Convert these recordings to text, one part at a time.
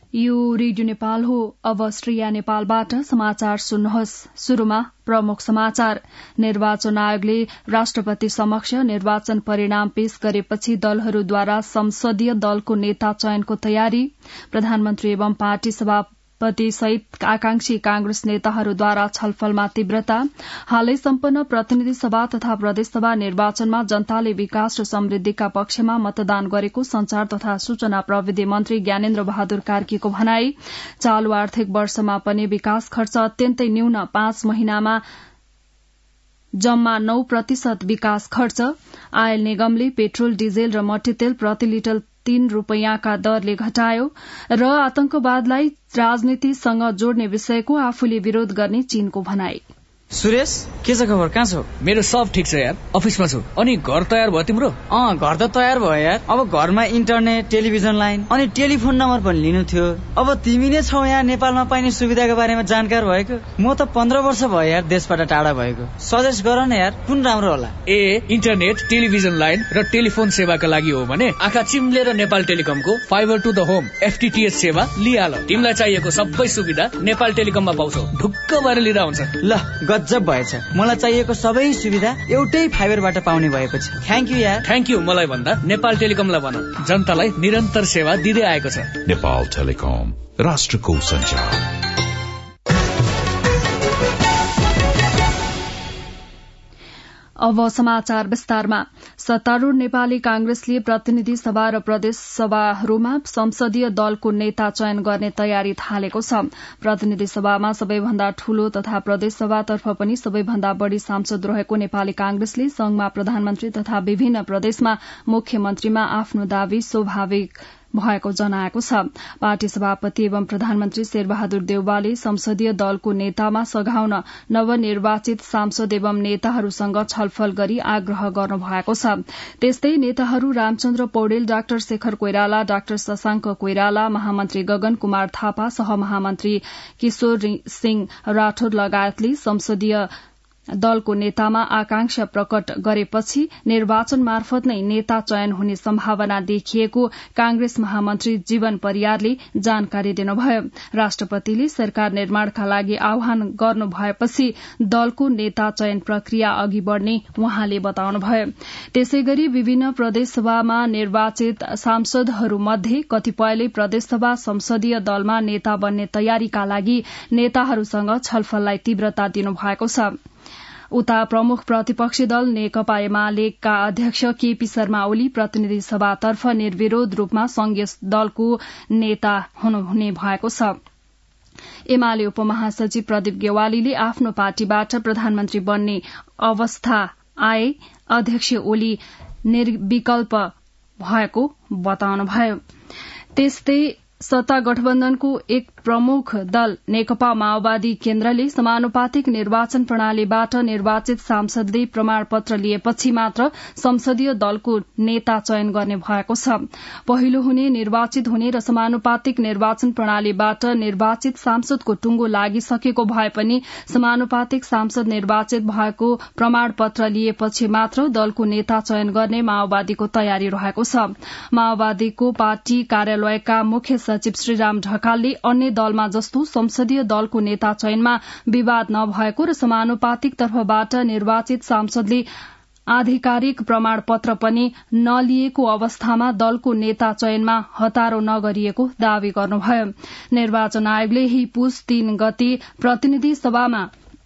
यो रेडियो नेपाल हो। अब अस्ट्रिया नेपालबाट समाचार सुन्नुहोस्। शुरूमा प्रमुख समाचार। निर्वाचन आयोगले राष्ट्रपति समक्ष निर्वाचन परिणाम पेश गरेपछि दलहरूद्वारा संसदीय दलको नेता चयनको तयारी। प्रधानमन्त्री एवं पार्टी सभापति सहित आकांक्षी कांग्रेस नेताहरूद्वारा छलफलमा तीव्रता। हालै सम्पन्न प्रतिनिधि सभा तथा प्रदेशसभा निर्वाचनमा जनताले विकास र समृद्धिका पक्षमा मतदान गरेको संचार तथा सूचना प्रविधि मन्त्री ज्ञानेन्द्र बहादुर कार्कीको भनाई। चालू आर्थिक वर्षमा पनि विकास खर्च अत्यन्तै न्यून, 5 महिनामा जम्मा 9% विकास खर्च। आयल निगमले पेट्रोल, डिजेल र मट्टीतेल प्रति लिटर 3 रूपैयाँका दरले घटायो। र आतंकवादलाई राजनीतिसँग जोड्ने विषयको आफूले विरोध गर्ने चीनको भनाई। सुरेश, के छ खबर? कहाँ छौ? मेरो सब ठिक छ यार, अफिसमा छु। अनि घर तयार भयो तिम्रो? घर त तयार भयो यार। अब घरमा इन्टरनेट, टेलिभिजन लाइन अनि टेलिफोन नम्बर पनि लिनु थियो। अब तिमी नै छौ यहाँ नेपालमा पाइने सुविधाको बारेमा जानकार भएको। म त 15 वर्ष भयो यार देशबाट टाढा भएको। सजेस्ट गर न यार, कुन राम्रो होला? इन्टरनेट, टेलिभिजन लाइन र टेलिफोन सेवाका लागि हो भने आँखा चिम्लेर नेपाल टेलिकमको fibre to the home FTTH सेवा लिहाल। तिमीलाई चाहिएको सबै सुविधा नेपाल टेलिकममा पाउँछौ। ढुक्क भएर लिँदा हुन्छ। ल गजब भएछ। मलाई चाहिएको सबै सुविधा एउटै फाइबरबाट पाउने भएपछि थ्याङ्क यू यार। थ्याङ्क यू मलाई भन्दा नेपाल टेलिकमलाई भन, जनतालाई निरन्तर सेवा दिँदै आएको छ। नेपाल टेलिकम, राष्ट्रको सञ्चार। अब समाचार विस्तारमा। सत्तारूढ़ नेपाली कांग्रेसले प्रतिनिधि सभा र प्रदेश सभाहरूमा संसदीय दलको नेता चयन गर्ने तयारी थालेको छ। प्रतिनिधि सभामा सबैभन्दा ठूलो तथा प्रदेश सभातर्फ पनि सबैभन्दा बढ़ी सांसद रहेको नेपाली कांग्रेसले संघमा प्रधानमन्त्री तथा विभिन्न प्रदेशमा मुख्यमन्त्रीमा आफ्नो दावी स्वाभाविक भएको जनाएको छ। पार्टी सभापति एवं प्रधानमन्त्री शेरबहादुर देउवाले संसदीय दलको नेतामा सघाउन नवनिर्वाचित सांसद एवं नेताहरूसँग छलफल गरी आग्रह गर्नु भएको छ। त्यस्तै नेताहरू रामचन्द्र पौडेल, डाक्टर शेखर कोइराला, डाक्टर शशांक कोइराला, महामन्त्री गगन कुमार थापा, सहमहामन्त्री किशोर सिंह राठौर लगायतले संसदीय दलको नेतामा आकांक्षा प्रकट गरेपछि निर्वाचन मार्फत नै नेता चयन हुने सम्भावना देखिएको कांग्रेस महामन्त्री जीवन परियारले जानकारी दिनुभयो। राष्ट्रपतिले सरकार निर्माणका लागि आह्वान गर्नु भएपछि दलको नेता चयन प्रक्रिया अघि बढ़ने उहाँले बताउनुभयो। त्यसैगरी विभिन्न प्रदेशसभामा निर्वाचित सांसदहरूमध्ये कतिपयले प्रदेशसभा संसदीय दलमा नेता बन्ने तयारीका लागि नेताहरूसँग छलफललाई तीव्रता दिनुभएको छ। उता प्रमुख प्रतिपक्षी दल नेकपा एमालेका अध्यक्ष केपी शर्मा ओली प्रतिनिधि सभातर्फ निर्विरोध रूपमा संघीय दलको नेता हुनुहुने भएको छ। एमाले उपमहासचिव प्रदीप गेवालीले आफ्नो पार्टीबाट प्रधानमन्त्री बन्ने अवस्था आए अध्यक्ष ओली निर्विकल्प भएको बताउनुभयो। त्यस्तै सत्ता गठबन्धनको एक प्रमुख दल नेकपा माओवादी केन्द्रले समानुपातिक निर्वाचन प्रणालीबाट निर्वाचित सांसदले प्रमाणपत्र लिएपछि मात्र संसदीय दलको नेता चयन गर्ने भएको छ। पहिलो हुने, निर्वाचित हुने र समानुपातिक निर्वाचन प्रणालीबाट निर्वाचित सांसदको टुंगो लागिसकेको भए पनि समानुपातिक सांसद निर्वाचित भएको प्रमाणपत्र लिएपछि मात्र दलको नेता चयन गर्ने माओवादीको तयारी रहेको छ। माओवादीको पार्टी कार्यालयका मुख्य सचिव श्रीराम ढकालले अन्य दलमा जस्तो संसदीय दलको नेता चयनमा विवाद नभएको र समानुपातिक तर्फबाट निर्वाचित सांसदले आधिकारिक प्रमाणपत्र पनि नलिएको अवस्थामा दलको नेता चयनमा हतारो नगरिएको दावी गर्नुभयो। निर्वाचन आयोगले ही पुस 3 गते प्रतिनिधि सभामा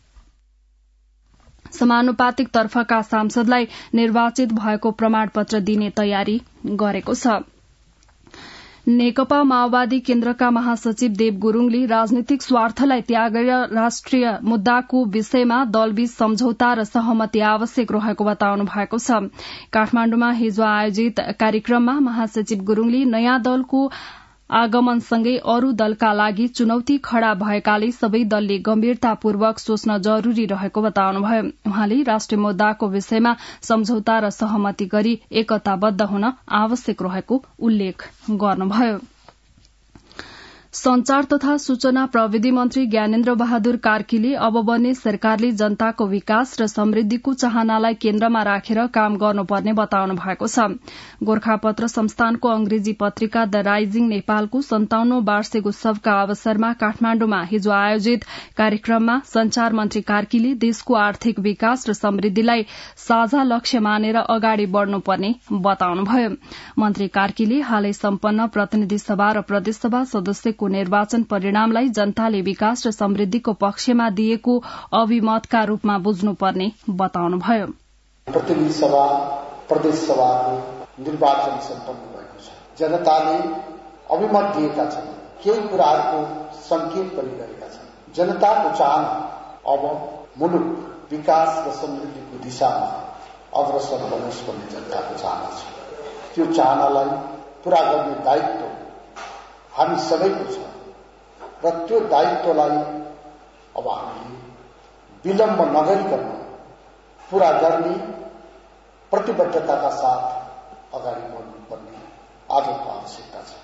समानुपातिक तर्फका सांसदलाई निर्वाचित भएको प्रमाणपत्र दिने तयारी गरेको छ। नेकपा माओवादी केन्द्रका महासचिव देव गुरूङले राजनीतिक स्वार्थलाई त्यागेर राष्ट्रिय मुद्दाको विषयमा दलबीच सम्झौता र सहमति आवश्यक रहेको बताउनु भएको छ। काठमाण्डुमा हिजो आयोजित कार्यक्रममा महासचिव गुरूङले नयाँ दलको आगमनसँगै अरू दलका लागि चुनौती खड़ा भएकाले सबै दलले गम्भीरतापूर्वक सोच्न जरूरी रहेको बताउनुभयो। उहाँले राष्ट्रिय मुद्दाको विषयमा सम्झौता र सहमति गरी एकताबद्ध हुन आवश्यक रहेको उल्लेख गर्नुभयो। संचार तथा सूचना प्रविधि मन्त्री ज्ञानेन्द्र बहादुर कार्कीले अब बन्ने सरकारले जनताको विकास र समृद्धिको चाहनालाई केन्द्रमा राखेर काम गर्नुपर्ने बताउनु भएको छ। गोरखापत्र संस्थानको अंग्रेजी पत्रिका द राइजिङ नेपालको 57औं वार्षिक उत्सवका अवसरमा काठमाण्डुमा हिजो आयोजित कार्यक्रममा संचार मन्त्री कार्कीले देशको आर्थिक विकास र समृद्धिलाई साझा लक्ष्य मानेर अगाडि बढ़नुपर्ने बताउनुभयो। मन्त्री कार्कीले हालै सम्पन्न प्रतिनिधि सभा र प्रदेशसभा सदस्यको निर्वाचन परिणामलाई जनताले विकास र समृद्धिको पक्षमा दिएको अभिमतका रूपमा बुझ्नुपर्ने बताउनुभयो। प्रतिनिधि सभा प्रदेश सभाको निर्वाचन सम्पन्न भएको छ। जनताले अभिमत दिएका छन्, केही कुराहरूको संकेत पनि गरेका छन्। जनताको चाहना अब मुलुक विकास र समृद्धिको दिशामा अग्रसर बनोस् भन्ने जनताको चाहना छ। त्यो चाहनालाई पूरा गर्ने दायित्व हामी सबैको छ र त्यो दायित्वलाई अब हामीले विलम्ब नगरिकन पूरा गर्ने प्रतिबद्धताका साथ अगाडि बढ्नुपर्ने आजको आवश्यकता छ।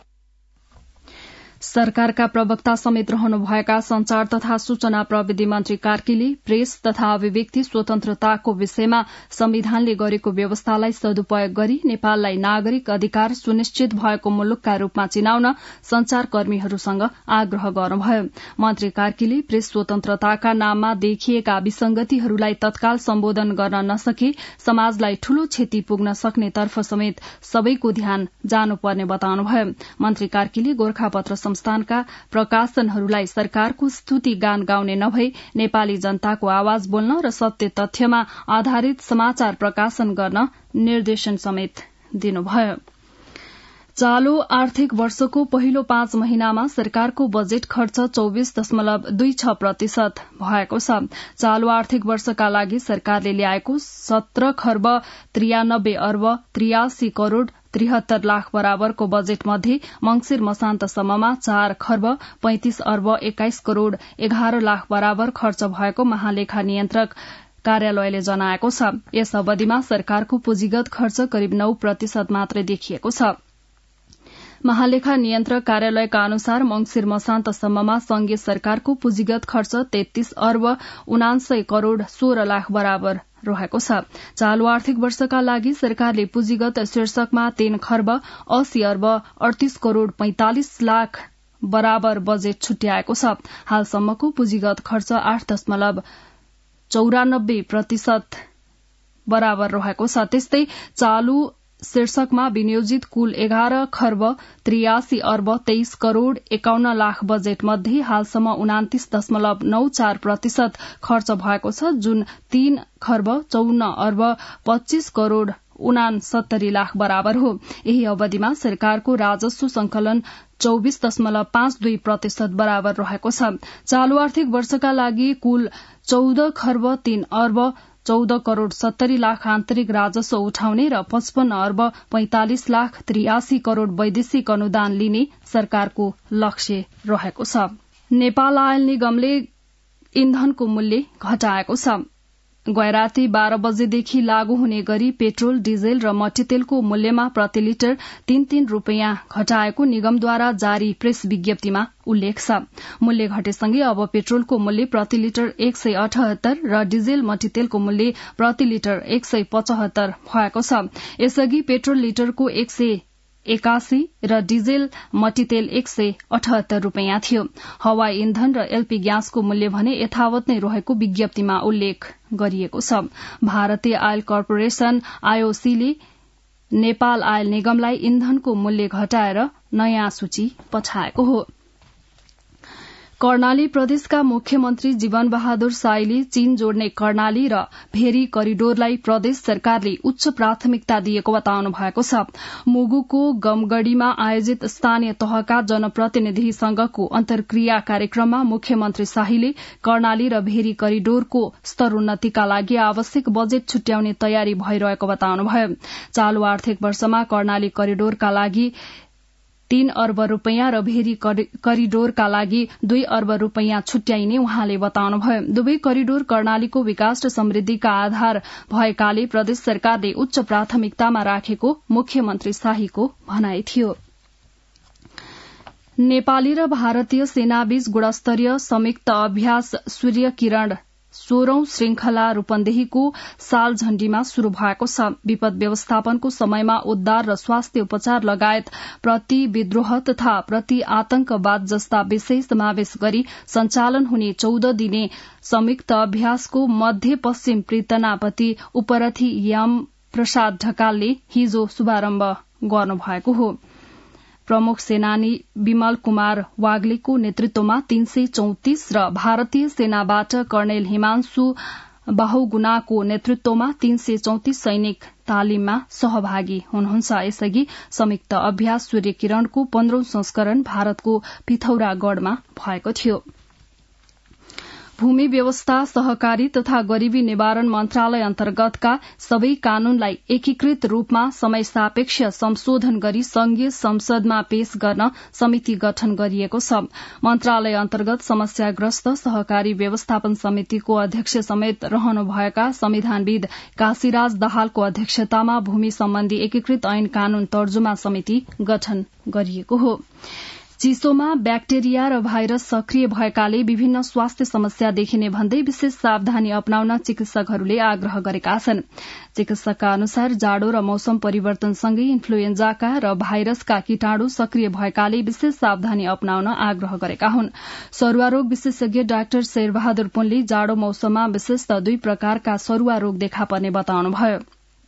सरकारका प्रवक्ता समेत रहनुभएका संचार तथा सूचना प्रविधि मन्त्री कार्कीले प्रेस तथा अभिव्यक्ति स्वतन्त्रताको विषयमा संविधानले गरेको व्यवस्थालाई सदुपयोग गरी नेपाललाई नागरिक अधिकार सुनिश्चित भएको मुलुकका रूपमा चिनाउन संचारकर्मीहरूसँग आग्रह गर्नुभयो। मन्त्री कार्कीले प्रेस स्वतन्त्रताका नाममा देखिएका विसंगतिहरूलाई तत्काल सम्बोधन गर्न नसके समाजलाई ठूलो क्षति पुग्न सक्नेतर्फ समेत सबैको ध्यान जानुपर्ने बताउनुभयो। मन्त्री कार्कीले गोरखापत्र संस्थानका प्रकाशनहरूलाई सरकारको स्तुति गान गाउने नभई नेपाली जनताको आवाज बोल्न र सत्य तथ्यमा आधारित समाचार प्रकाशन गर्न निर्देशन समेत दिनुभयो। चालू आर्थिक वर्षको पहिलो 5 महिनामा सरकारको बजेट खर्च 24.26% भएको छ। चालू आर्थिक वर्षका लागि सरकारले ल्याएको 17 खर्ब 93 अर्ब 83 करोड़ 73 लाख बराबरको बजेट मध्ये मंगिर मसान्तसम्ममा 4 खर्ब 35 अर्ब 21 करोड़ 11 लाख बराबर खर्च भएको महालेखा नियन्त्रक कार्यालयले जनाएको छ। यस अवधिमा सरकारको पुँजीगत खर्च करिब 9% मात्रै देखिएको छ। महालेखा नियन्त्रक कार्यालयका अनुसार मंगिर मसान्तसम्ममा संघीय सरकारको पुँजीगत खर्च 33 अर्ब 79 करोड़ 16 लाख बराबर रहेको छ। चालू आर्थिक वर्षका लागि सरकारले पुँजीगत शीर्षकमा 3 खर्ब 80 अर्ब 38 करोड़ 45 लाख बराबर बजेट छुट्याएको छ। हालसम्मको पुँजीगत खर्च 8.94% बराबर रहेको छ। त्यस्तै चालू शीर्षकमा विनियोजित कुल 11 खर्ब 83 अर्ब 23 करोड़ 51 लाख बजेट मध्ये हालसम्म 29.94% खर्च भएको छ, जुन 3 खर्ब 54 अर्ब 25 करोड़ 69 लाख बराबर हो। यही अवधिमा सरकारको राजस्व संकलन 24.52% बराबर रहेको छ। चालू आर्थिक वर्षका लागि कुल 14 खर्ब 3 अर्ब 14 करोड़ 70 लाख आन्तरिक राजस्व उठाउने र 55 अर्ब 45 लाख 83 करोड़ वैदेशिक अनुदान लिने सरकारको लक्ष्य रहेको छ। नेपाल आयल निगमले इन्धनको मूल्य घटाएको छ। गैराती 12 बजेदेखि लागू हुने गरी पेट्रोल, डिजेल र मट्टीतेलको मूल्यमा प्रति लिटर 3-3 रूपियाँ घटाएको निगमद्वारा जारी प्रेस विज्ञप्तिमा उल्लेख छ। मूल्य घटेसँगै अब पेट्रोलको मूल्य प्रति लिटर 178 र डिजेल मट्टीतेलको मूल्य प्रति लिटर 175 भएको छ। यसअघि पेट्रोल लिटरको 181 र डिजेल मट्टीतेल 178 रूपियाँ थियो। हवाई इन्धन र एलपी ग्यासको मूल्य भने यथावत नै रहेको विज्ञप्तिमा उल्लेख गरिएको छ। भारतीय आयल कर्पोरेशन आईओसीले नेपाल आयल निगमलाई इन्धनको मूल्य घटाएर नयाँ सूची पठाएको हो। कर्णाली प्रदेशका मुख्यमन्त्री जीवन बहादुर साईले चीन जोड्ने कर्णाली र भेरी करिडोरलाई प्रदेश सरकारले उच्च प्राथमिकता दिएको बताउनु भएको छ। मुगुको गमगढ़ीमा आयोजित स्थानीय तहका जनप्रतिनिधि संघको अन्तर्क्रिया कार्यक्रममा मुख्यमन्त्री शाहीले कर्णाली र भेरी करिडोरको स्तरोन्नतिका लागि आवश्यक बजेट छुट्याउने तयारी भइरहेको बताउनुभयो। चालू आर्थिक वर्षमा कर्णाली करिडोरका लागि 3 अर्ब रूपियाँ र भेरी करिडोरका लागि 2 अर्ब रूपियाँ छुट्याइने उहाँले बताउनुभयो। दुवै करिडोर कर्णालीको विकास र समृद्धिका आधार भएकाले प्रदेश सरकारले उच्च प्राथमिकतामा राखेको मुख्यमन्त्री शाहीको भनाई थियो। नेपाली र भारतीय सेनाबीच गुणस्तरीय संयुक्त अभ्यास सूर्य किरण 16औं श्रृंखला रूपन्देहीको सालझण्डीमा शुरू भएको छ। विपद व्यवस्थापनको समयमा उद्धार र स्वास्थ्य उपचार लगायत प्रति विद्रोह तथा प्रति आतंकवाद जस्ता विषय समावेश गरी सञ्चालन हुने 14 दिने संयुक्त अभ्यासको मध्य पश्चिम पृतनापति उपरथी याम प्रसाद ढकालले हिजो शुभारम्भ गर्नुभएको हो। प्रमुख सेनानी विमल कुमार वाग्लेको नेतृत्वमा 334 र भारतीय सेनाबाट कर्णेल हिमांशु बाहुगुनाको नेतृत्वमा 334 सैनिक तालिममा सहभागी हुनुहुन्छ। यसअघि संयुक्त अभ्यास सूर्य किरणको 15औं संस्करण भारतको पिथौरागढ़मा भएको थियो। भूमि व्यवस्था सहकारी तथा गरीबी निवारण मन्त्रालय अन्तर्गतका सबै कानूनलाई एकीकृत रूपमा समय सापेक्ष संशोधन गरी संघीय संसदमा पेश गर्न समिति गठन गरिएको छ। मन्त्रालय अन्तर्गत समस्याग्रस्त सहकारी व्यवस्थापन समितिको अध्यक्ष समेत रहनुभएका संविधानविद काशीराज दाहालको अध्यक्षतामा भूमि सम्बन्धी एकीकृत ऐन कानून तर्जुमा समिति गठन गरिएको हो। चिसोमा ब्याक्टेरिया र भाइरस सक्रिय भएकाले विभिन्न स्वास्थ्य समस्या देखिने भन्दै विशेष सावधानी अपनाउन चिकित्सकहरूले आग्रह गरेका छन्। चिकित्सकका अनुसार जाडो र मौसम परिवर्तनसँगै इन्फ्लुएन्जाका र भाइरसका कीटाणु सक्रिय भएकाले विशेष सावधानी अपनाउन आग्रह गरेका हुन्। सरुवा रोग विशेषज्ञ डाक्टर शेरबहादुर पुनले जाडो मौसममा विशेषतः 2 प्रकारका सरुवा रोग देखा पर्ने बताउनुभयो।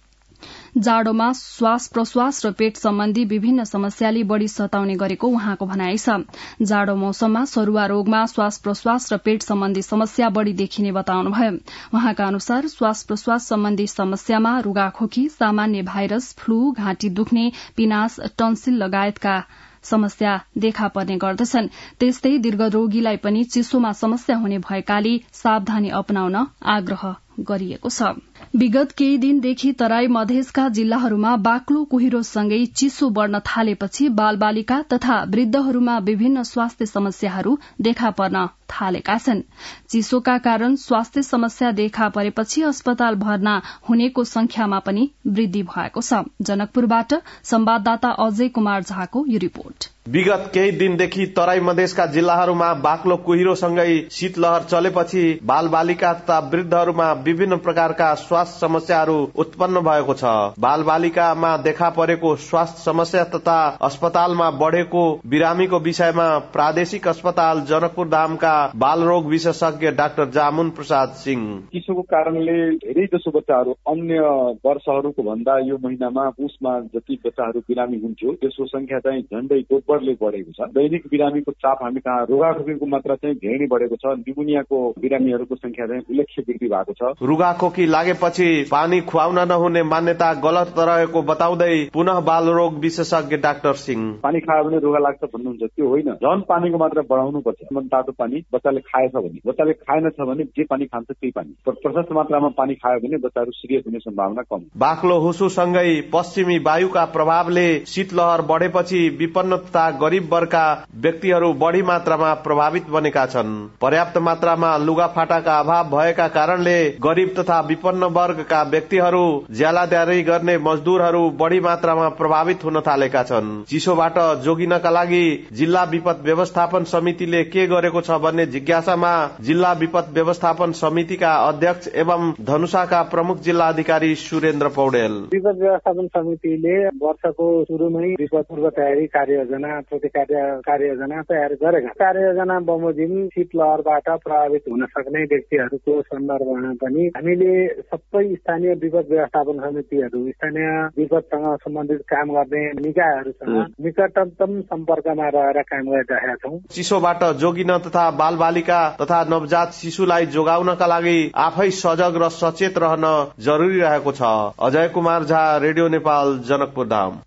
जाडोमा श्वास प्रश्वास र पेट सम्बन्धी विभिन्न समस्याले बढ़ी सताउने गरेको उहाँको भनाइ छ। जाडो मौसममा सरुवा रोगमा श्वास प्रश्वास र पेट सम्बन्धी समस्या बढ़ी देखिने बताउनुभयो। उहाँका अनुसार श्वास प्रश्वास सम्बन्धी समस्यामा रुगाखोकी, सामान्य भाइरस, फ्लू, घाँटी दुख्ने, पिनास, टन्सिल लगायतका समस्या देखा पर्ने गर्दछन्। त्यस्तै दीर्घरोगीलाई पनि चिसोमा समस्या हुने भएकाले सावधानी अपनाउन आग्रह गरिएको छ। विगत केही दिनदेखि तराई मधेसका जिल्लाहरूमा बाक्लो कुहिरोसँगै चिसो बढ़न थालेपछि बालबालिका तथा वृद्धहरूमा विभिन्न स्वास्थ्य समस्याहरू देखा पर्न थालेका छन्। चिसोका कारण स्वास्थ्य समस्या देखा परेपछि अस्पताल भर्ना हुनेको संख्यामा पनि वृद्धि भएको छ। जनकपुरबाट संवाददाता अजय कुमार झाको यो रिपोर्ट। विगत केही दिनदेखि तराई मधेसका जिल्लाहरूमा बाक्लो कुहिरोसँगै शीतलहर चलेपछि बालबालिका तथा वृद्धहरूमा विभिन्न प्रकारका स्वास्थ्य समस्याहरू उत्पन्न भएको छ। बालबालिकामा देखा परेको स्वास्थ्य समस्या तथा अस्पतालमा बढ़ेको बिरामीको विषयमा प्रादेशिक अस्पताल जनकपुर धामका बालरोग विशेषज्ञ डाक्टर जामुन प्रसाद सिंह, चिसोको कारणले धेरै जसो बच्चाहरू अन्य वर्षहरूको भन्दा यो महिनामा पुसमा जति बच्चाहरू बिरामी हुन्थ्यो त्यसको संख्या चाहिँ झण्डै दोब्बरले बढेको छ। दैनिक बिरामीको चाप हामी कहाँ, रुगाखोकीको मात्रा चाहिँ धेरै नै बढेको छ। निमोनियाको बिरामीहरूको संख्या चाहिँ उल्लेख्य वृद्धि भएको छ। रुगाखोकी लागेपछि पानी खुवाउन नहुने मान्यता गलत रहेको बताउँदै पुनः बालरोग विशेषज्ञ डाक्टर सिंह, पानी खायो भने रुगा लाग्छ भन्नुहुन्छ, त्यो होइन। झन् पानीको मात्रा बढाउनु पर्छ। तातो पानी बच्चाले खाएछ भने, बच्चाले खाएन छ भने जे पानी खान्छ त्यही पानी, प्रशस्त मात्रामा पानी खायो भने बच्चाहरू सिरियस हुने सम्भावना कम। बाक्लो हुसुसँगै पश्चिमी वायुका प्रभावले शीतलहर बढ़ेपछि विपन्न तथा गरीब वर्गका व्यक्तिहरू बढ़ी मात्रामा प्रभावित बनेका छन्। पर्याप्त मात्रामा लुगाफाटाका अभाव भएका कारणले गरीब तथा विपन्न वर्गका व्यक्तिहरू ज्यालादारी गर्ने मजदूरहरू बढ़ी मात्रामा प्रभावित हुन थालेका छन्। चिसोबाट जोगिनका लागि जिल्ला विपद व्यवस्थापन समितिले के गरेको छ भन्ने जिज्ञासामा जिल्ला विपद व्यवस्थापन समितिका अध्यक्ष एवं धनुषाका प्रमुख जिल्ला अधिकारी सुरेन्द्र पौडेल, विपद व्यवस्थापन समितिले वर्षको सुरुमै विपद पूर्व तयारी कार्ययोजना कार्ययोजना तयार गरेका। कार्ययोजना बमोजिम शीतलहरबाट प्रभावित हुन सक्ने व्यक्तिहरूको सन्दर्भमा पनि हामीले सबै स्थानीय विपद व्यवस्थापन समितिहरू, स्थानीय विपदसँग सम्बन्धित काम गर्ने निकायहरूसँग निकटतम सम्पर्कमा रहेर काम गरिरहेका छौँ। चिसोबाट जोगिन तथा बालबालिका तथा नवजात शिशुलाई जोगाउनका लागि आफै सजग र सचेत रहन जरुरी रहेको छ। अजय कुमार झा, रेडियो नेपाल, जनकपुर धाम।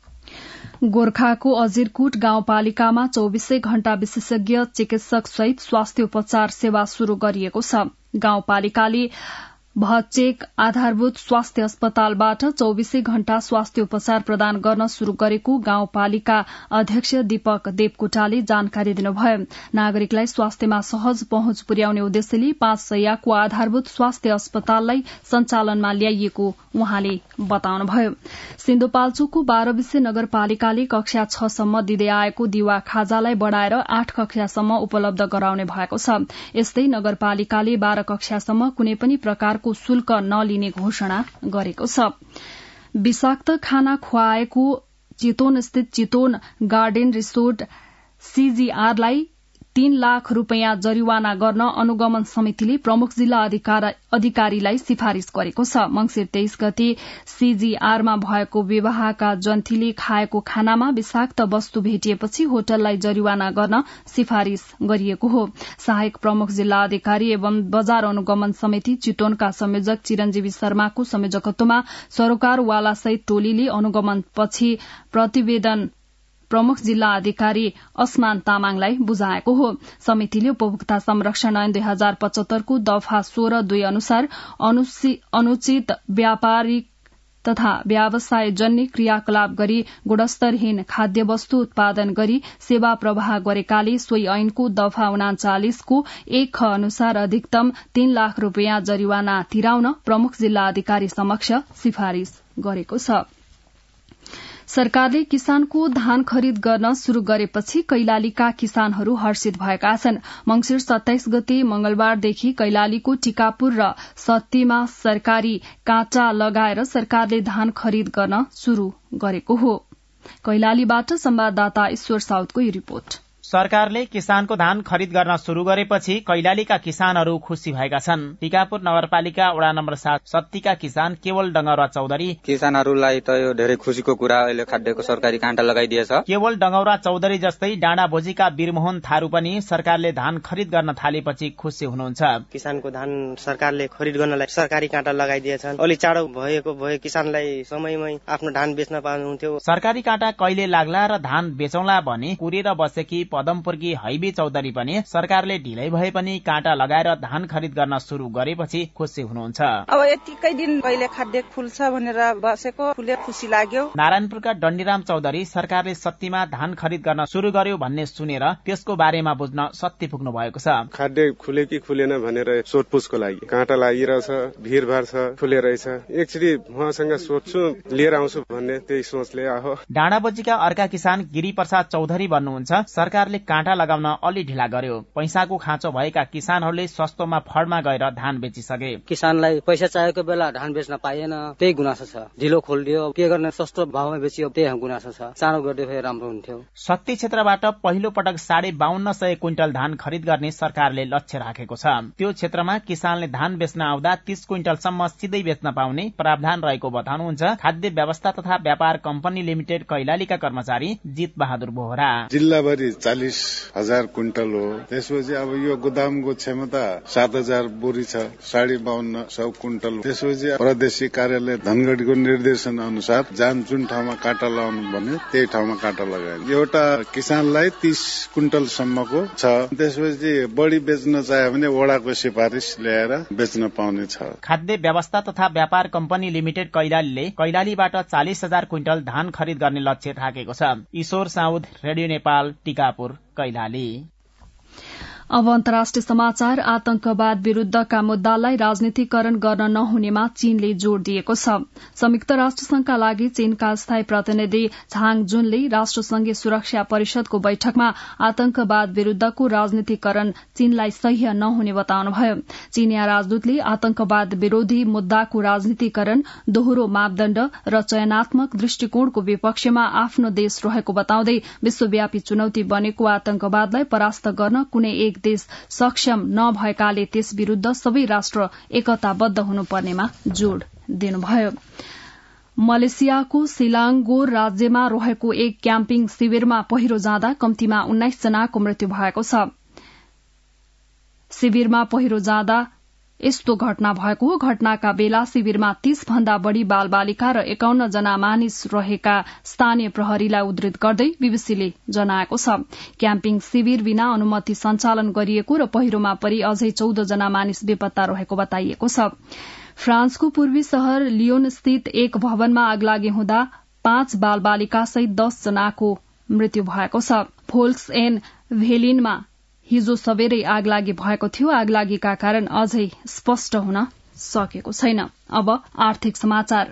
गोर्खाको अजिरकुट गाउँपालिकामा 24 घण्टा विशेषज्ञ चिकित्सक सहित स्वास्थ्य उपचार सेवा शुरू गरिएको छ। गाउँपालिकाले भचेक आधारभूत स्वास्थ्य अस्पतालबाट 24 घण्टा स्वास्थ्य उपचार प्रदान गर्न शुरू गरेको गाउँपालिका अध्यक्ष दीपक देवकोटाले जानकारी दिनुभयो। नागरिकलाई स्वास्थ्यमा सहज पहुँच पुर्याउने उद्देश्यले 5 शय्याको आधारभूत स्वास्थ्य अस्पताललाई सञ्चालनमा ल्याइएको उहाँले बताउनुभयो। सिन्धुपाल्चोकको 12 विषय नगरपालिकाले कक्षा 6 सम्म दिँदै आएको दिवा खाजालाई बढ़ाएर 8 कक्षासम्म उपलब्ध गराउने भएको छ। यस्तै नगरपालिकाले 12 कक्षासम्म कुनै पनि प्रकारको शुल्क नलिने घोषणा गरेको छ। विषाक्त खाना खुवाएको चितवन स्थित चितवन गार्डन रिसोर्ट सीजीआरलाई 3 लाख रूपियाँ जरिवाना गर्न अनुगमन समितिले प्रमुख जिल्ला अधिकारीलाई सिफारिश गरेको छ। मंसिर 23 गते सीजीआरमा भएको विवाहका जन्तीले खाएको खानामा विषाक्त वस्तु भेटिएपछि होटललाई जरिवाना गर्न सिफारिश गरिएको हो। सहायक प्रमुख जिल्ला अधिकारी एवं बजार अनुगमन समिति चितवनका संयोजक चिरञ्जीवी शर्माको संयोजकत्वमा सरोकारवाला सहित टोलीले अनुगमनपछि प्रतिवेदन प्रमुख जिल्ला अधिकारी असमान तामाङलाई बुझाएको हो। समितिले उपभोक्ता संरक्षण ऐन 2075 को दफा 16(2) अनुसार अनुचित व्यापारिक तथा व्यवसायजन्य क्रियाकलाप गरी गुणस्तरहीन खाद्य वस्तु उत्पादन गरी सेवा प्रवाह गरेकाले सोही ऐनको दफा 39 को 1 ख अनुसार अधिकतम 3 लाख रूपियाँ जरिवाना तिराउन प्रमुख जिल्ला अधिकारी समक्ष सिफारिश गरेको छ। सरकारले किसानको धान खरिद गर्न शुरू गरेपछि कैलालीका किसानहरू हर्षित भएका छन्। मंसिर 27 गते मंगलबारदेखि कैलालीको टिकापुर र सत्तीमा सरकारी काँटा लगाएर सरकारले धान खरिद गर्न शुरू गरेको हो। कैलालीबाट संवाददाता ईश्वर साउदको यो रिपोर्ट। सरकारले किसानको धान खरिद गर्न शुरू गरेपछि कैलालीका किसानहरू खुशी भएका छन्। टिकापुर नगरपालिका वडा नम्बर 7 सत्तीका किसान केवल डंगौरा चौधरी किसानहरूलाई त यो धेरै खुशीको कुरा अहिले खाद्यको सरकारी काँटा लगाइदिएछ। केवल डंगौरा चौधरी जस्तै डाँडा भोजीका वीरमोहन थारू पनि सरकारले धान खरिद गर्न थालेपछि खुशी हुनुहुन्छ। किसानको धान सरकारले खरिद गर्नलाई सरकारी काँटा लगाइदिएछन्। अलि चाँडो भएको भए किसानलाई समयमै आफ्नो धान बेच्न पाउनुहुन्थ्यो। सरकारी काँटा कहिले लाग्ला र धान बेचौंला भने कुरेर बसेकी पदमपुरकी हैबी चौधरी पनि सरकारले ढिलै भए पनि काँटा लगाएर धान खरिद गर्न शुरू गरेपछि खुशी हुनुहुन्छ। अब यतिकै दिन कहिले खाद्य फुल्छ भनेर बसेको फुले खुशी लाग्यो। नारायणपुरका डण्डीराम चौधरी सरकारले सत्तीमा धान खरिद गर्न शुरू गर्यो भन्ने सुनेर त्यसको बारेमा बुझ्न सत्ती पुग्नु भएको छ। खाद्य खुले कि खुलेन भनेर सोधपुछको लागि काँटा लागिरहेछ, भीरभार छ, खुले रहेछ। एकचोटि उहाँसँग सोध्छु लिएर आउँछु भन्ने त्यही सोचले आहो। डाँडाबोजीका अर्का किसान गिरिप्रसाद चौधरी भन्नुहुन्छ सरकारले काँटा लगाउन अलि ढिला गर्यो। पैसाको खाँचो भएका किसानहरूले सस्तोमा फडमा गएर धान बेचिसके। किसानलाई पैसा चाहिएको बेला धान बेच्न पाइएन, त्यही गुनासो छ। ढिलो खोलिदियो, के गर्ने, सस्तो भावमा बेचियो, त्यही गुनासो छ। चाँडो गरिदिए भए राम्रो हुन्थ्यो। सत्ती क्षेत्रबाट पहिलो पटक 5250 क्विन्टल धान खरिद गर्ने सरकारले लक्ष्य राखेको छ। त्यो क्षेत्रमा किसानले धान बेच्न आउँदा 30 क्विन्टलसम्म सिधै बेच्न पाउने प्रावधान रहेको बताउनुहुन्छ खाद्य व्यवस्था तथा व्यापार कम्पनी लिमिटेड कैलालीका कर्मचारी जित बहादुर बोहरा। जिल्लाभरि 40,000 क्विन्टल हो। त्यसपछि अब यो गोदामको क्षमता 7,000 बोरी छ, 52,500 क्विन्टल। त्यसपछि प्रादेशिक कार्यालय धनगढीको निर्देशन अनुसार जुन ठाउँमा काँटा लगाउनु भन्यो त्यही ठाउँमा काँटा लगायो। एउटा किसानलाई 30 क्विन्टलसम्मको छ। त्यसपछि बढी बेच्न चाह्यो भने वडाको सिफारिस ल्याएर बेच्न पाउने छ। खाद्य व्यवस्था तथा व्यापार कम्पनी लिमिटेड कैलालीले कैलालीबाट 40,000 क्विन्टल धान खरिद गर्ने लक्ष्य राखेको छ। ईश्वर साउद, रेडियो नेपाल, टिकापुर, कैलाली। अब अन्तर्राष्ट्रिय समाचार। आतंकवाद विरूद्धका मुद्दालाई राजनीतिकरण गर्न नहुनेमा चीनले जोड़ दिएको छ। संयुक्त राष्ट्रसंघका लागि चीनका स्थायी प्रतिनिधि झाङ जुनले राष्ट्रसंघीय सुरक्षा परिषदको बैठकमा आतंकवाद विरूद्धको राजनीतिकरण चीनलाई सह्य नहुने बताउनुभयो। चीनिया राजदूतले आतंकवाद विरोधी मुद्दाको राजनीतिकरण दोहोरो मापदण्ड र चयनात्मक दृष्टिकोणको विपक्षमा आफ्नो देश रहेको बताउँदै विश्वव्यापी चुनौती बनेको आतंकवादलाई परास्त गर्न कुनै एक देश सक्षम नभएकाले त्यस विरूद्ध सबै राष्ट्र एकताबद्ध हुनुपर्नेमा जोड़ दिनुभयो। मलेसियाको सिलाङ्गोर राज्यमा रहेको एक क्याम्पिङ शिविरमा पहिरो जाँदा कम्तीमा 19 जनाको मृत्यु भएको छ। शिविरमा पहिरो जाँदा यस्तो घटना भएको हो। घटनाका बेला शिविरमा 30 भन्दा बढ़ी बालबालिका र 51 जना मानिस रहेका स्थानीय प्रहरीलाई उद्धृत गर्दै बीबीसीले जनाएको छ। क्याम्पिङ शिविर बिना अनुमति सञ्चालन गरिएको र पहिरोमा परि अझै 14 जना मानिस बेपत्ता रहेको बताइएको छ। फ्रान्सको पूर्वी शहर लियोन स्थित एक भवनमा आगलागी हुँदा 5 बालबालिका सहित 10 जनाको मृत्यु भएको छ। फोल्क्स एन भेलिनमा हिजो सबेरै आगलागी भएको थियो। आगलागीका कारण अझै स्पष्ट हुन सकेको छैन। अब आर्थिक समाचार।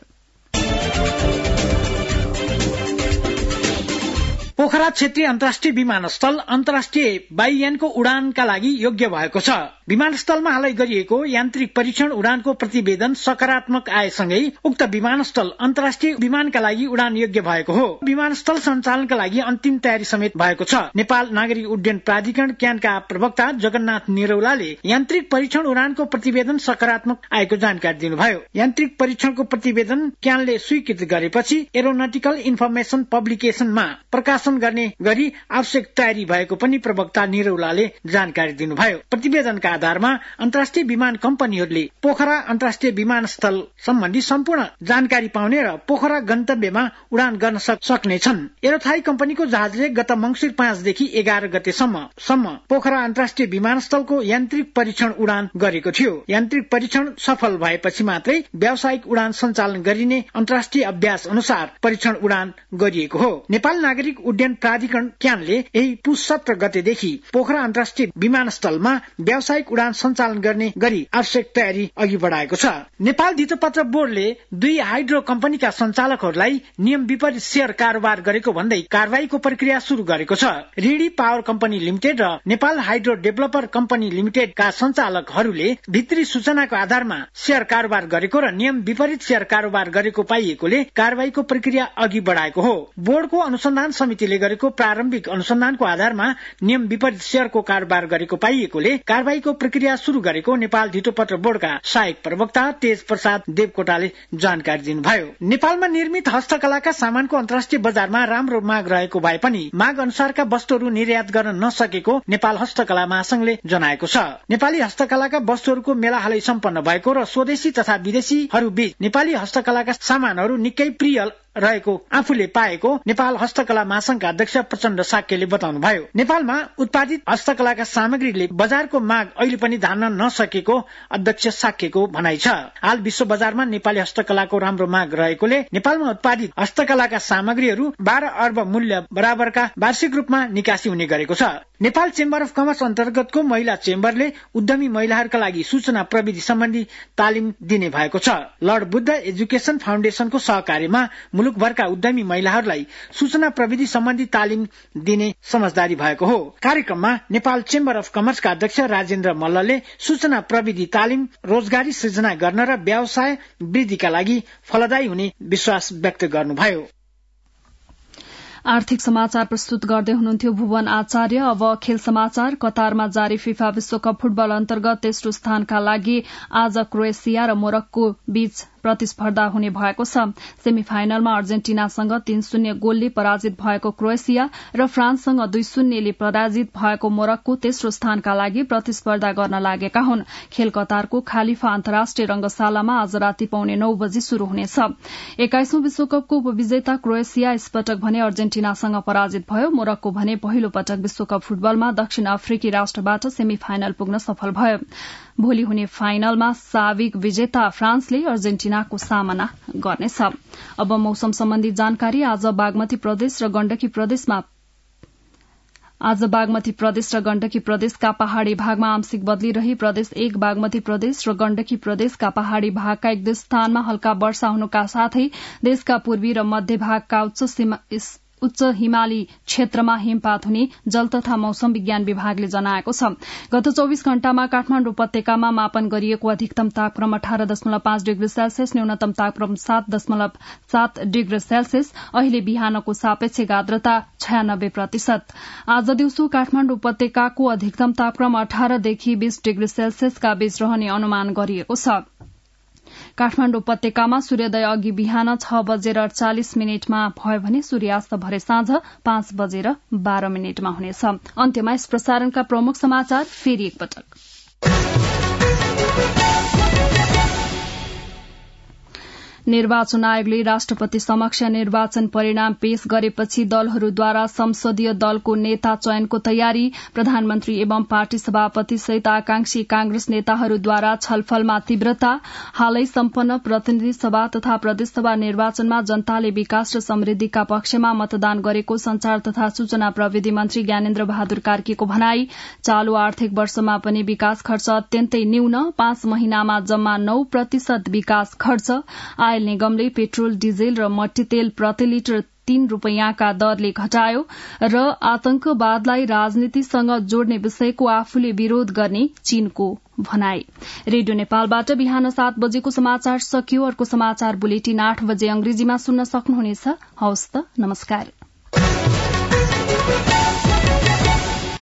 पोखरा क्षेत्रीय अन्तर्राष्ट्रिय विमानस्थल अन्तर्राष्ट्रिय वायुयानको उडानका लागि योग्य भएको छ। विमानस्थलमा हालै गरिएको यान्त्रिक परीक्षण उडानको प्रतिवेदन सकारात्मक आएसँगै उक्त विमानस्थल अन्तर्राष्ट्रिय विमानका लागि उडान योग्य भएको हो। विमानस्थल सञ्चालनका लागि अन्तिम तयारी समेत भएको छ। नेपाल नागरिक उड्डयन प्राधिकरण क्यानका प्रवक्ता जगन्नाथ निरौलाले यान्त्रिक परीक्षण उडानको प्रतिवेदन सकारात्मक आएको जानकारी दिनुभयो। यान्त्रिक परीक्षणको प्रतिवेदन क्यानले स्वीकृत गरेपछि एरोनटिकल इन्फर्मेशन पब्लिकेशनमा प्रकाशन गर्ने गरी आवश्यक तयारी भएको पनि प्रवक्ता निरौलाले जानकारी दिनुभयो। प्रतिवेदनका आधारमा अन्तर्राष्ट्रिय विमान कम्पनीहरूले पोखरा अन्तर्राष्ट्रिय विमानस्थल सम्बन्धी सम्पूर्ण जानकारी पाउने र पोखरा गन्तव्यमा उडान गर्न सक्नेछन्। एरोथाई कम्पनीको जहाजले गत मंसिर 5 देखि 11 गतेसम्म पोखरा अन्तर्राष्ट्रिय विमानस्थलको यान्त्रिक परीक्षण उडान गरेको थियो। यान्त्रिक परीक्षण सफल भएपछि मात्रै व्यावसायिक उडान सञ्चालन गरिने अन्तर्राष्ट्रिय अभ्यास अनुसार परीक्षण उडान गरिएको हो। नेपाल नागरिक उड्डयन प्राधिकरण क्यानले यही पुस 17 गतेदेखि पोखरा अन्तर्राष्ट्रिय विमानस्थलमा व्यावसायिक उडान सञ्चालन गर्ने गरी आवश्यक तयारी अघि बढाएको छ। नेपाल धितोपत्र बोर्डले 2 हाइड्रो कम्पनीका सञ्चालकहरूलाई नियम विपरीत शेयर कारोबार गरेको भन्दै कारवाहीको प्रक्रिया शुरू गरेको छ। रिडी पावर कम्पनी लिमिटेड र नेपाल हाइड्रो डेभलपर कम्पनी लिमिटेडका सञ्चालकहरूले भित्री सूचनाको आधारमा शेयर कारोबार गरेको र नियम विपरीत शेयर कारोबार गरेको पाइएकोले कारवाहीको प्रक्रिया अघि बढाएको हो। बोर्डको अनुसन्धान समितिले गरेको प्रारम्भिक अनुसन्धानको आधारमा नियम विपरीत शेयरको कारोबार गरेको पाइएकोले कारवाहीको प्रक्रिया शुरू गरेको नेपाल धितोपत्र बोर्डका सहायक प्रवक्ता तेज प्रसाद देवकोटाले जानकारी दिनुभयो। नेपालमा निर्मित हस्तकलाका सामानको अन्तर्राष्ट्रिय बजारमा राम्रो माग रहेको भए पनि माग अनुसारका वस्तुहरू निर्यात गर्न नसकेको नेपाल हस्तकला महासंघले जनाएको छ। नेपाली हस्तकलाका वस्तुहरूको मेला हालै सम्पन्न भएको र स्वदेशी तथा विदेशीहरू बीच नेपाली हस्तकलाका सामानहरू निकै प्रिय रहेको आफूले पाएको नेपाल हस्तकला महासंघका अध्यक्ष प्रचण्ड साक्यले बताउनुभयो। नेपालमा उत्पादित हस्तकलाका सामग्रीले बजारको माग अहिले पनि धान्न नसकेको अध्यक्ष साक्यको भनाइ छ। हाल विश्व बजारमा नेपाली हस्तकलाको राम्रो माग रहेकोले नेपालमा उत्पादित हस्तकलाका सामग्रीहरू 12 अर्ब मूल्य बराबरका वार्षिक रूपमा निकासी हुने गरेको छ। नेपाल चेम्बर अफ कमर्स अन्तर्गतको महिला चेम्बरले उद्यमी महिलाहरूका लागि सूचना प्रविधि सम्बन्धी तालिम दिने भएको छ। लर्ड बुद्ध एजुकेशन फाउन्डेशनको सहकार्यमा मुलुकभरका उद्यमी महिलाहरूलाई सूचना प्रविधि सम्बन्धी तालिम दिने समझदारी भएको हो। कार्यक्रममा नेपाल चेम्बर अफ कमर्सका अध्यक्ष राजेन्द्र मल्लले सूचना प्रविधि तालिम रोजगारी सृजना गर्न र व्यवसाय वृद्धिका लागि फलदायी हुने विश्वास व्यक्त गर्नुभयो। आर्थिक समाचार प्रस्तुत गर्दै हुनुहुन्थ्यो भुवन आचार्य। अब खेल समाचार। कतारमा जारी फिफा विश्वकप फुटबल अन्तर्गत तेस्रो स्थानका लागि आज क्रोएसिया र मोरक्को बीच प्रतिस्पर्धा हुने भएको छ। सेमिफाइनलमा अर्जेन्टिनासँग 3-0 गोलले पराजित भएको क्रोएसिया र फ्रान्ससँग 2-0 पराजित भएको मोरक्को तेस्रो स्थानका लागि प्रतिस्पर्धा गर्न लागेका हुन्। खेल कतारको खालिफा अन्तर्राष्ट्रिय रंगशालामा आज राति 9:15 बजे शुरू हुनेछ। 21औं विश्वकपको उपविजेता क्रोएसिया यसपटक भने अर्जेन्टिनासँग पराजित भयो। मोरक्को भने पहिलो पटक विश्वकप फुटबलमा दक्षिण अफ्रिकी राष्ट्रबाट सेमिफाइनल पुग्न सफल भयो। भोलि हुने फाइनलमा साविक विजेता फ्रान्सले अर्जेन्टिनाको सामना गर्नेछ। अब मौसम सम्बन्धी जानकारी। आज बागमती प्रदेश र गण्डकी प्रदेशका पहाड़ी भागमा आंशिक बदली रही प्रदेश 1 बागमती प्रदेश र गण्डकी प्रदेशका पहाड़ी भागका 1-2 स्थानमा हल्का वर्षा हुनुका साथै देशका पूर्वी र मध्य भागका उच्च हिमाली क्षेत्रमा हिमपात हुने जल तथा मौसम विज्ञान विभागले जनाएको छ। गत 24 घण्टामा काठमाडौँ उपत्यकामा मापन गरिएको अधिकतम तापक्रम 18.5 डिग्री सेल्सियस, न्यूनतम तापक्रम 7.7 डिग्री सेल्सियस। अहिले बिहानको सापेक्षिक आर्द्रता 96%। आज दिउँसो काठमाडौँ उपत्यकाको अधिकतम तापक्रम 18 देखि 20 डिग्री सेल्सियसका बीच रहने अनुमान गरिएको छ। काठमाडौँ उपत्यकामा सूर्योदय अघि बिहान 6:48 भयो भने सूर्यास्त भरे साँझ 5:12 हुनेछ। अन्त्यमा यस प्रसारणका प्रमुख समाचार फेरि एकपटक। निर्वाचन आयोगले राष्ट्रपति समक्ष निर्वाचन परिणाम पेश गरेपछि दलहरूद्वारा संसदीय दलको नेता चयनको तयारी। प्रधानमन्त्री एवं पार्टी सभापति सहित आकांक्षी कांग्रेस नेताहरूद्वारा छलफलमा तीव्रता। हालै सम्पन्न प्रतिनिधि सभा तथा प्रदेशसभा निर्वाचनमा जनताले विकास र समृद्धिका पक्षमा मतदान गरेको संचार तथा सूचना प्रविधि मन्त्री ज्ञानेन्द्र बहादुर कार्कीको भनाई। चालू आर्थिक वर्षमा पनि विकास खर्च अत्यन्तै न्यून, 5 महिनामा जम्मा 9% विकास खर्च। आयल निगमले पेट्रोल, डिजेल र मट्टी तेल प्रति लिटर 3 रूपैयाँका दरले घटायो। र आतंकवादलाई राजनीतिसँग जोड्ने विषयको आफूले विरोध गर्ने चीनको भनाई। रेडियो नेपालबाट बिहान 7 बजेको समाचार सकियो। अर्को समाचार बुलेटिन 8 बजे अंग्रेजीमा सुन्न सक्नुहुनेछ। हवस् त, नमस्कार।